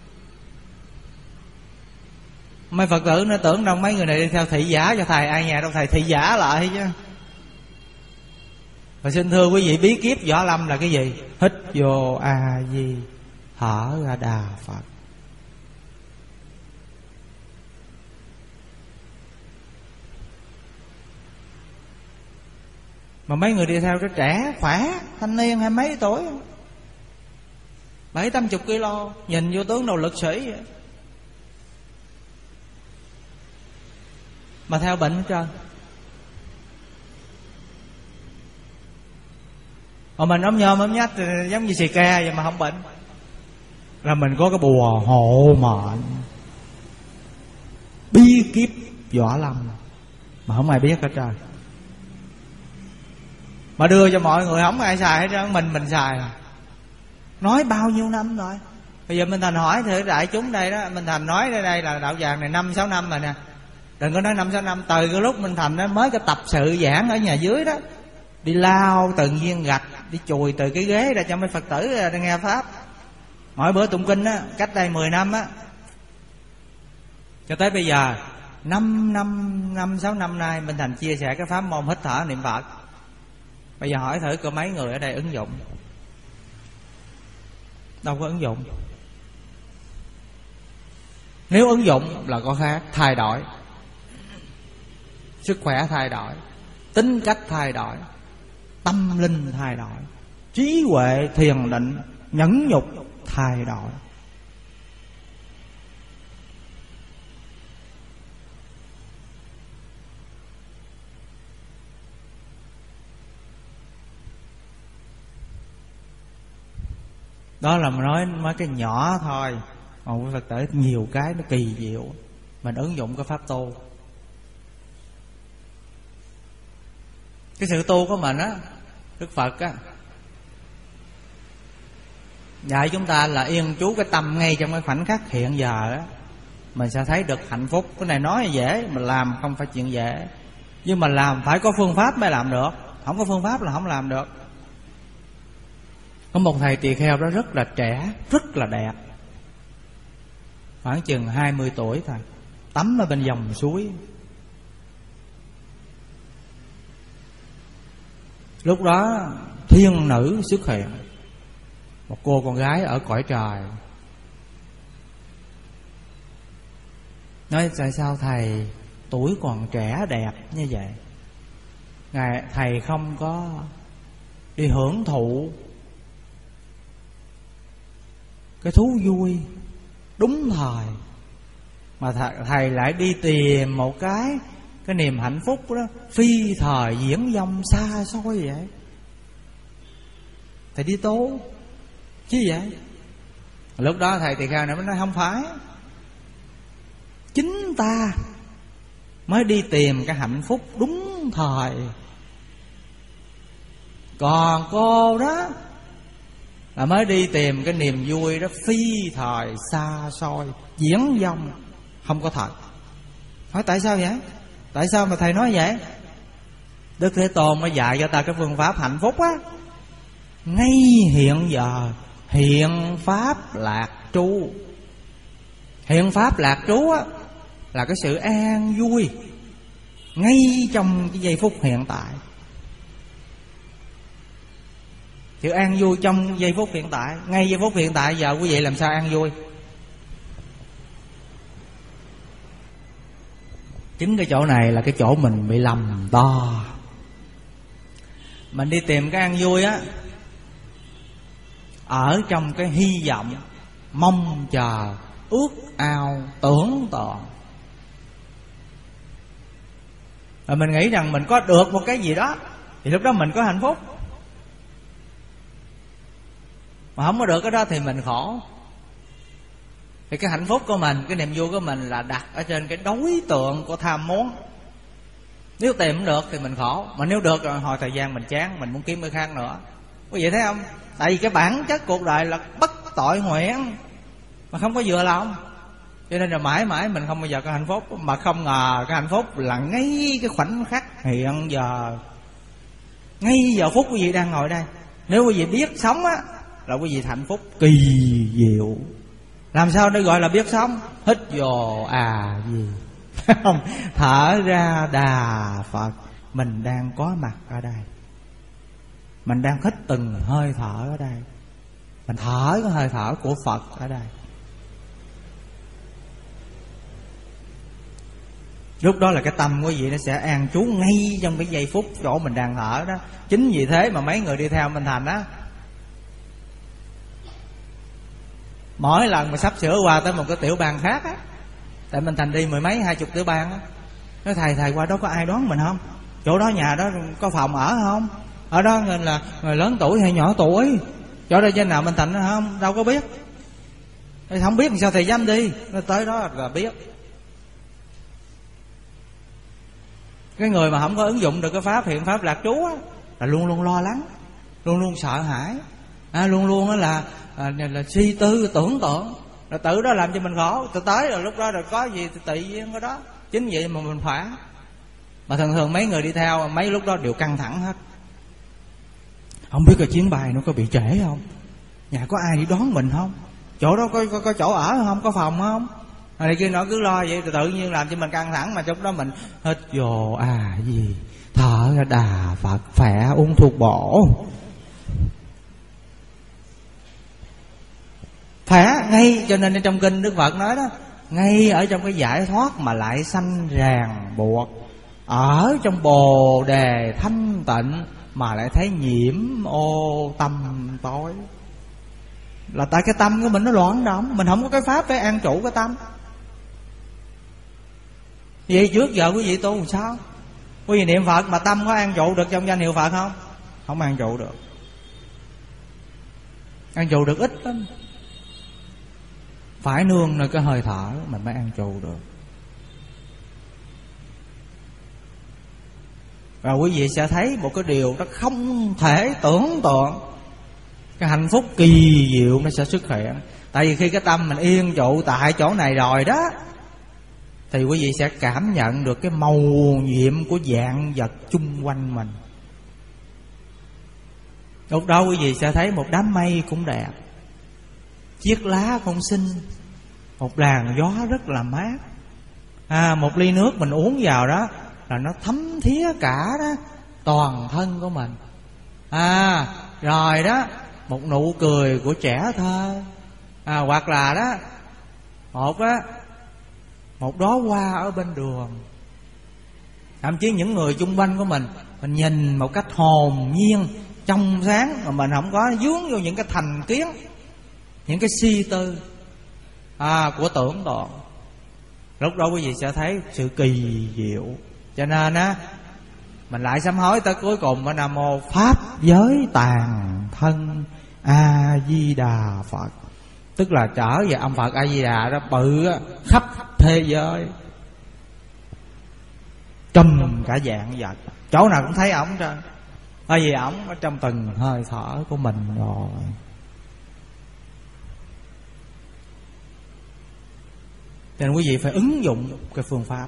Mấy Phật tử nó tưởng đâu mấy người này đi theo thị giả cho thầy, ai nhà đâu thầy thị giả lại chứ. Và xin thưa quý vị, bí kíp Võ Lâm là cái gì? Hít vô A Di, thở ra Đà Phật. Mà mấy người đi theo cái trẻ khỏe, thanh niên hay mấy tuổi, 70-80 kg, nhìn vô tướng đâu lực sĩ vậy. Mà theo bệnh hết trơn. Mà mình ốm nhôm ốm nhách giống như xì ke vậy mà không bệnh. Là mình có cái bùa hộ mệnh, bí kíp Võ Lâm mà không ai biết hết trơn. Mà đưa cho mọi người không ai xài hết trơn, mình xài. Nói bao nhiêu năm rồi. Bây giờ Minh Thành hỏi thử đại chúng đây đó, Minh Thành nói đây là đạo tràng này 5-6 năm rồi nè. Đừng có nói 5-6 năm, từ cái lúc Minh Thành đó mới cái tập sự giảng ở nhà dưới đó, đi lao từng viên gạch, đi chùi từ cái ghế ra cho mấy Phật tử ra nghe pháp. Mỗi bữa tụng kinh á, cách đây 10 năm á, cho tới bây giờ 5-6 năm nay Minh Thành chia sẻ cái pháp môn hít thở niệm Phật. Bây giờ hỏi thử có mấy người ở đây ứng dụng? Đâu có ứng dụng. Nếu ứng dụng là có khác, thay đổi, sức khỏe thay đổi, tính cách thay đổi, tâm linh thay đổi, trí huệ thiền định nhẫn nhục thay đổi. Đó là mình nói mấy cái nhỏ thôi, còn với Phật tử nhiều cái nó kỳ diệu, mình ứng dụng cái pháp tu. Cái sự tu của mình á, Đức Phật á dạy chúng ta là yên trú cái tâm ngay trong cái khoảnh khắc hiện giờ á, mình sẽ thấy được hạnh phúc. Cái này nói dễ, mà làm không phải chuyện dễ. Nhưng mà làm phải có phương pháp mới làm được, không có phương pháp là không làm được. Có một thầy tỳ kheo đó rất là trẻ, rất là đẹp, khoảng chừng 20 tuổi thôi, tắm ở bên dòng suối. Lúc đó thiên nữ xuất hiện, một cô con gái ở cõi trời, nói tại sao thầy tuổi còn trẻ đẹp như vậy? Thầy không có đi hưởng thụ cái thú vui đúng thời, mà thầy lại đi tìm một cái niềm hạnh phúc đó phi thời diễn vong xa xôi vậy. Thầy đi tố chứ vậy. Lúc đó thầy tỳ kheo này mới nói không phải, chính ta mới đi tìm cái hạnh phúc đúng thời, còn cô đó là mới đi tìm cái niềm vui đó phi thời xa xôi diễn vong không có thật. Hỏi tại sao vậy? Tại sao mà thầy nói vậy? Đức Thế Tôn mới dạy cho ta cái phương pháp hạnh phúc á. Ngay hiện giờ hiện pháp lạc trú. Hiện pháp lạc trú á là cái sự an vui ngay trong cái giây phút hiện tại. Sự an vui trong giây phút hiện tại. Ngay giây phút hiện tại giờ quý vị làm sao an vui? Chính cái chỗ này là cái chỗ mình bị lầm to. Mình đi tìm cái an vui á ở trong cái hy vọng, mong chờ, ước ao, tưởng tượng. Rồi mình nghĩ rằng mình có được một cái gì đó thì lúc đó mình có hạnh phúc. Mà không có được cái đó thì mình khổ. Thì cái hạnh phúc của mình, cái niềm vui của mình là đặt ở trên cái đối tượng của tham muốn. Nếu tìm không được thì mình khổ. Mà nếu được rồi hồi thời gian mình chán, mình muốn kiếm cái khác nữa. Quý vị thấy không? Tại vì cái bản chất cuộc đời là bất tội nguyện, mà không có vừa lòng. Cho nên là mãi mãi mình không bao giờ có hạnh phúc. Mà không ngờ cái hạnh phúc là ngay cái khoảnh khắc hiện giờ, ngay giờ phút quý vị đang ngồi đây. Nếu quý vị biết sống á là quý vị hạnh phúc kỳ diệu. Làm sao để gọi là biết sống? Hít vô gì không, thở ra đà Phật. Mình đang có mặt ở đây, mình đang hít từng hơi thở ở đây, mình thở cái hơi thở của Phật ở đây. Lúc đó là cái tâm quý vị nó sẽ an trú ngay trong cái giây phút chỗ mình đang thở đó. Chính vì thế mà mấy người đi theo Minh Thành á, mỗi lần mà sắp sửa qua tới một cái tiểu bang khác á, tại Minh Thành đi mười mấy 20 tiểu bang á, nói thầy qua đó có ai đón mình không? Chỗ đó nhà đó có phòng ở không? Ở đó là người lớn tuổi hay nhỏ tuổi? Chỗ đó trên nào Minh Thành không? Đâu có biết. Không biết làm sao thầy dám đi. Nó tới đó là biết. Cái người mà không có ứng dụng được cái pháp hiện pháp lạc trú á, là luôn luôn lo lắng, luôn luôn sợ hãi, luôn luôn là suy tư tưởng tượng, rồi tự đó làm cho mình khổ. Từ tới rồi lúc đó rồi có gì thì tự nhiên cái đó. Chính vậy mà mình phải. Mà thường thường mấy người đi theo mấy lúc đó đều căng thẳng hết. Không biết cái chuyến bay nó có bị trễ không, nhà có ai đi đón mình không, chỗ đó có chỗ ở không, có phòng không, này kia nó cứ lo vậy. Tự nhiên làm cho mình căng thẳng. Mà trong đó mình hít vô gì, thở ra đà Phật, khỏe, uống thuốc bổ. Khỏe ngay. Cho nên trong kinh Đức Phật nói đó, ngay ở trong cái giải thoát mà lại sanh ràng buộc, ở trong bồ đề thanh tịnh mà lại thấy nhiễm ô tâm tối. Là tại cái tâm của mình nó loạn động, mình không có cái pháp để an trụ cái tâm. Vậy trước giờ quý vị tu làm sao? Quý vị niệm Phật mà tâm có an trụ được trong danh hiệu Phật không? Không an trụ được. An trụ được ít lắm. Phải nương nơi cái hơi thở mình mới an trụ được. Và quý vị sẽ thấy một cái điều nó không thể tưởng tượng. Cái hạnh phúc kỳ diệu nó sẽ xuất hiện. Tại vì khi cái tâm mình yên trụ tại chỗ này rồi đó, thì quý vị sẽ cảm nhận được cái màu nhiệm của vạn vật chung quanh mình. Lúc đó quý vị sẽ thấy một đám mây cũng đẹp, chiếc lá cũng xinh, một làn gió rất là mát. Một ly nước mình uống vào đó là nó thấm thía cả đó toàn thân của mình. Rồi đó, một nụ cười của trẻ thơ, hoặc là đó một đóa hoa ở bên đường. Thậm chí những người chung quanh của mình nhìn một cách hồn nhiên, trong sáng, mà mình không có dướng vô những cái thành kiến. những cái suy tư của tưởng tượng. Lúc đó quý vị sẽ thấy sự kỳ diệu. Cho nên á, mình lại sám hối tới cuối cùng ở Nam Mô Pháp Giới Tàn Thân A Di Đà Phật. Tức là trở về ông Phật A Di Đà đó bự khắp thế giới, trùm cả dạng vật, chỗ nào cũng thấy ổng trơn. Bởi vì ổng ở trong từng hơi thở của mình rồi. Cho nên quý vị phải ứng dụng cái phương pháp,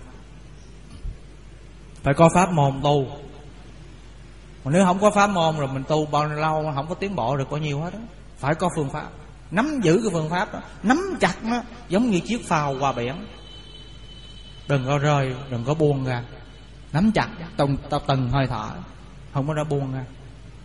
phải có pháp môn tu. Còn nếu không có pháp môn rồi mình tu bao nhiêu lâu không có tiến bộ được bao nhiêu hết đó. Phải có phương pháp, nắm giữ cái phương pháp đó, nắm chặt nó giống như chiếc phao qua biển. Đừng có rơi, đừng có buông ra. Nắm chặt từng hơi thở, không có đã buông ra.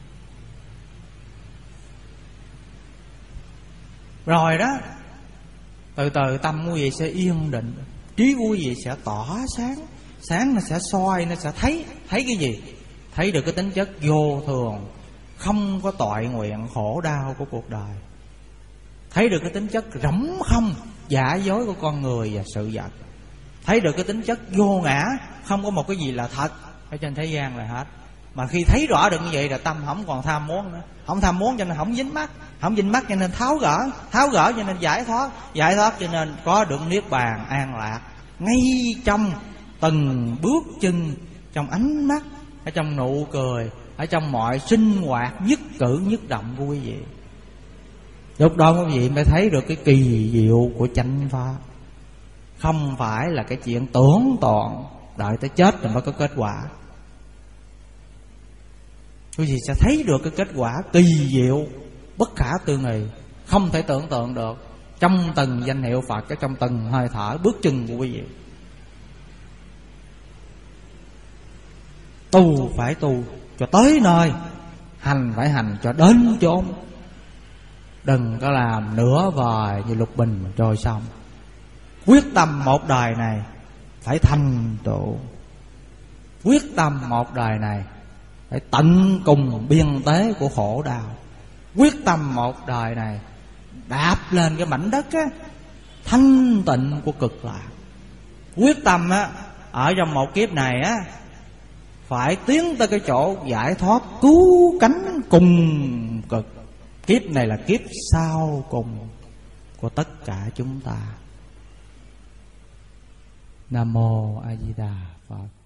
Rồi đó, từ từ tâm quý vị sẽ yên định, trí quý vị sẽ tỏ sáng. Sáng nó sẽ soi, nó sẽ thấy cái gì? Thấy được cái tính chất vô thường, không có tội nguyện khổ đau của cuộc đời. Thấy được cái tính chất rỗng không, giả dối của con người và sự vật. Thấy được cái tính chất vô ngã, không có một cái gì là thật ở trên thế gian này hết. Mà khi thấy rõ được như vậy là tâm không còn tham muốn nữa. Không tham muốn cho nên không dính mắc, không dính mắc cho nên tháo gỡ cho nên giải thoát cho nên có được niết bàn an lạc ngay trong từng bước chân, trong ánh mắt, ở trong nụ cười, ở trong mọi sinh hoạt nhất cử nhất động của quý vị. Lúc đó quý vị mới thấy được cái kỳ diệu của chánh pháp. Không phải là cái chuyện tưởng tượng đợi tới chết rồi mới có kết quả. Quý vị sẽ thấy được cái kết quả kỳ diệu, bất khả tư nghị, không thể tưởng tượng được, trong từng danh hiệu Phật, trong từng hơi thở, bước chân của quý vị. Tu phải tu cho tới nơi, hành phải hành cho đến chốn. Đừng có làm nửa vời như lục bình trôi sông. Quyết tâm một đời này phải thành tựu, quyết tâm một đời này phải tận cùng biên tế của khổ đau. Quyết tâm một đời này đạp lên cái mảnh đất thanh tịnh của cực lạc. Quyết tâm ở trong một kiếp này phải tiến tới cái chỗ giải thoát cứu cánh cùng cực. Kiếp này là kiếp sau cùng của tất cả chúng ta. Nam Mô A Di Đà Phật.